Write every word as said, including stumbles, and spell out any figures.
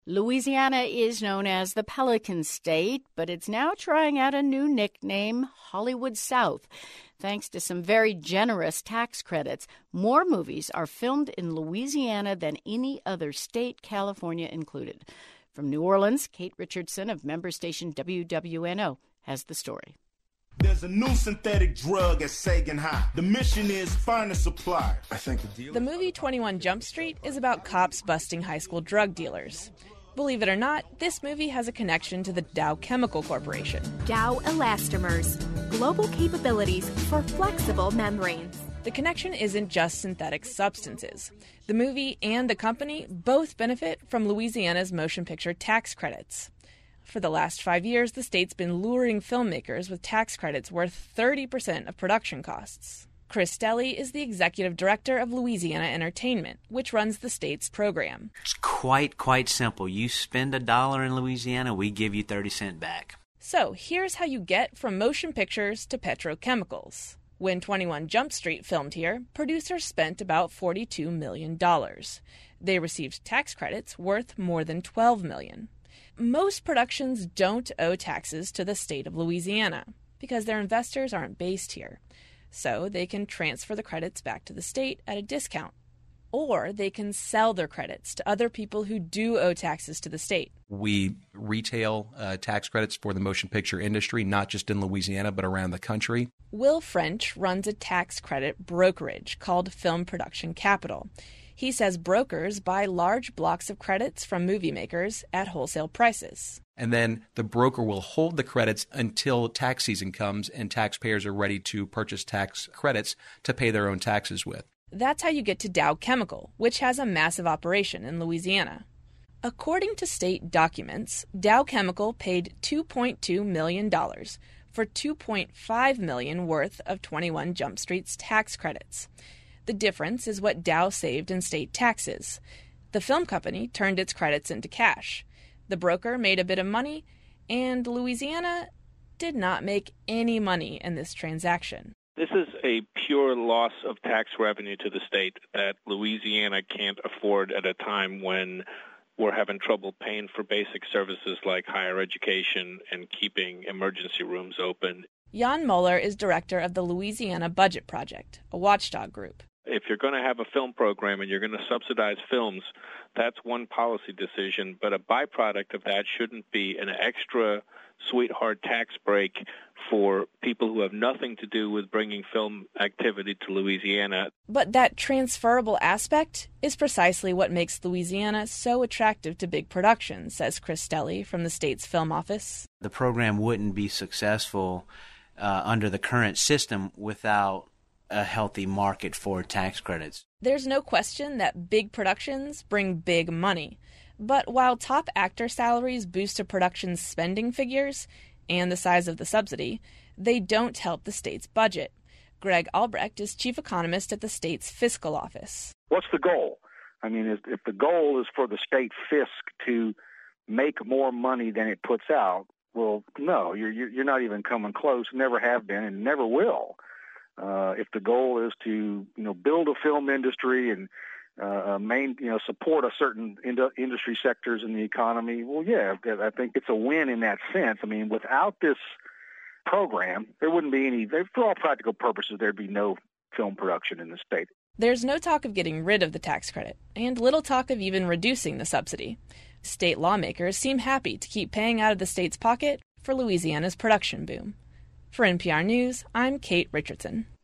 Louisiana is known as the Pelican State, but it's now trying out a new nickname, Hollywood South. Thanks to some very generous tax credits, more movies are filmed in Louisiana than any other state, California included. From New Orleans, Kate Richardson of member station W W N O has the story. There's a new synthetic drug at Sagan High. The mission is find a supplier. I think the deal. The movie twenty-one Jump Street is about cops busting high school drug dealers. Believe it or not, this movie has a connection to the Dow Chemical Corporation. Dow Elastomers, global capabilities for flexible membranes. The connection isn't just synthetic substances. The movie and the company both benefit from Louisiana's motion picture tax credits. For the last five years, the state's been luring filmmakers with tax credits worth thirty percent of production costs. Chris Stelly is the executive director of Louisiana Entertainment, which runs the state's program. It's quite, quite simple. You spend a dollar in Louisiana, we give you thirty cents back. So here's how you get from motion pictures to petrochemicals. When twenty-one Jump Street filmed here, producers spent about forty-two million dollars. They received tax credits worth more than twelve million dollars. Most productions don't owe taxes to the state of Louisiana because their investors aren't based here. So they can transfer the credits back to the state at a discount. Or they can sell their credits to other people who do owe taxes to the state. We retail uh, tax credits for the motion picture industry, not just in Louisiana, but around the country. Will French runs a tax credit brokerage called Film Production Capital. He says brokers buy large blocks of credits from movie makers at wholesale prices. And then the broker will hold the credits until tax season comes and taxpayers are ready to purchase tax credits to pay their own taxes with. That's how you get to Dow Chemical, which has a massive operation in Louisiana. According to state documents, Dow Chemical paid two point two million dollars for two point five million dollars worth of twenty-one Jump Street's tax credits. The difference is what Dow saved in state taxes. The film company turned its credits into cash. The broker made a bit of money, and Louisiana did not make any money in this transaction. This is a pure loss of tax revenue to the state that Louisiana can't afford at a time when we're having trouble paying for basic services like higher education and keeping emergency rooms open. Jan Moeller is director of the Louisiana Budget Project, a watchdog group. If you're going to have a film program and you're going to subsidize films, that's one policy decision, but a byproduct of that shouldn't be an extra sweetheart tax break for people who have nothing to do with bringing film activity to Louisiana. But that transferable aspect is precisely what makes Louisiana so attractive to big productions, says Chris Stelly from the state's film office. The program wouldn't be successful uh, under the current system without a healthy market for tax credits. There's no question that big productions bring big money. But while top actor salaries boost a production's spending figures and the size of the subsidy, they don't help the state's budget. Greg Albrecht is chief economist at the state's fiscal office. What's the goal? I mean, if, if the goal is for the state fisc to make more money than it puts out, well, no, you're you're not even coming close, never have been, and never will. Uh, if the goal is to, you know, build a film industry and uh, main, you know, support a certain ind- industry sectors in the economy, well, yeah, I think it's a win in that sense. I mean, without this program, there wouldn't be any, for all practical purposes, there'd be no film production in the state. There's no talk of getting rid of the tax credit, and little talk of even reducing the subsidy. State lawmakers seem happy to keep paying out of the state's pocket for Louisiana's production boom. For N P R News, I'm Kate Richardson.